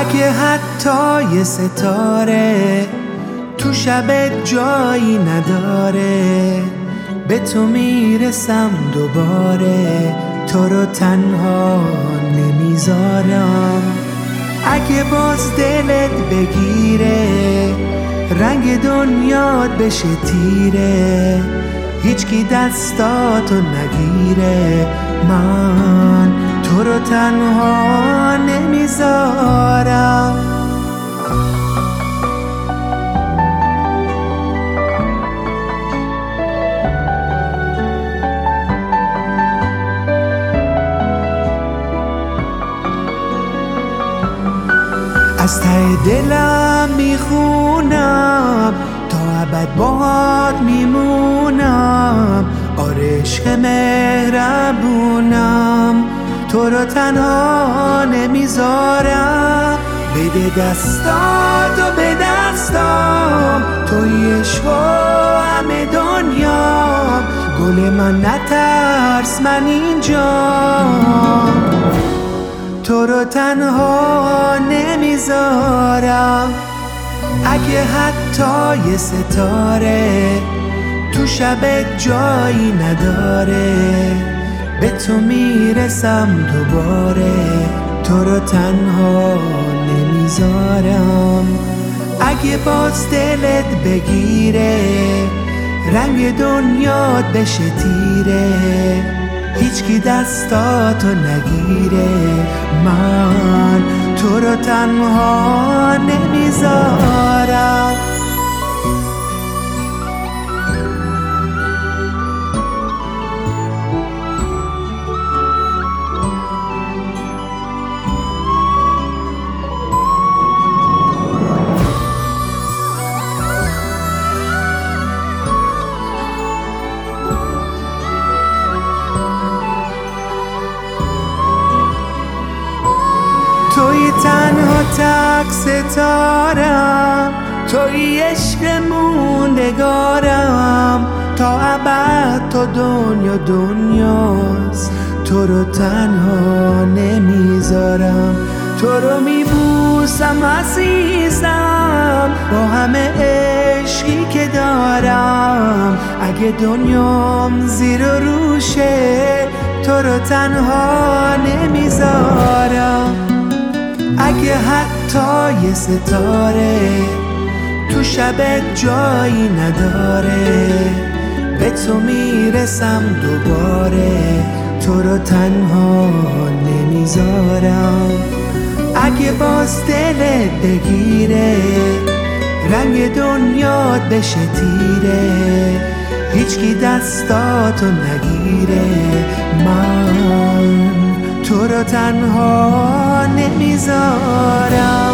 اگه حتی یه ستاره تو شب جایی نداره، به تو میرسم دوباره، تو رو تنها نمیذارم. اگه باز دلت بگیره، رنگ دنیات بشه تیره، هیچکی دستاتو نگیره، من تو رو تنها نمیذارم. از ته دلم میخونم تا ابد باهات میمونم، آره عشق مهربونم، تو رو تنها نمیذارم. بده دستاتو به دستام، توی عشق و همه دنیام، گل من نترس من اینجام، تو رو تنها نمیذارم. اگه حتی یه ستاره تو شب جایی نداره، به تو میرسم دوباره، تو رو تنها نمیذارم. اگه باز دلت بگیره، رنگ دنیات بشه تیره، هیچکی دستاتو نگیره، من تو رو تنها نمیذارم. توی تنها تک ستارم، توی عشق موندگارم، تا ابد تا دنیا دنیاست، تو رو تنها نمیذارم. تو رو میبوسم عزیزم با همه عشقی که دارم، اگه دنیام زیر و روشه، تو رو تنها نمیذارم. اگه حتی یه ستاره تو شب جایی نداره، به تو میرسم دوباره، تو رو تنها نمیذارم. اگه باز دلت بگیره، رنگ دنیات بشه تیره، هیچکی دستاتو نگیره، من تو رو تنها نمیذارم.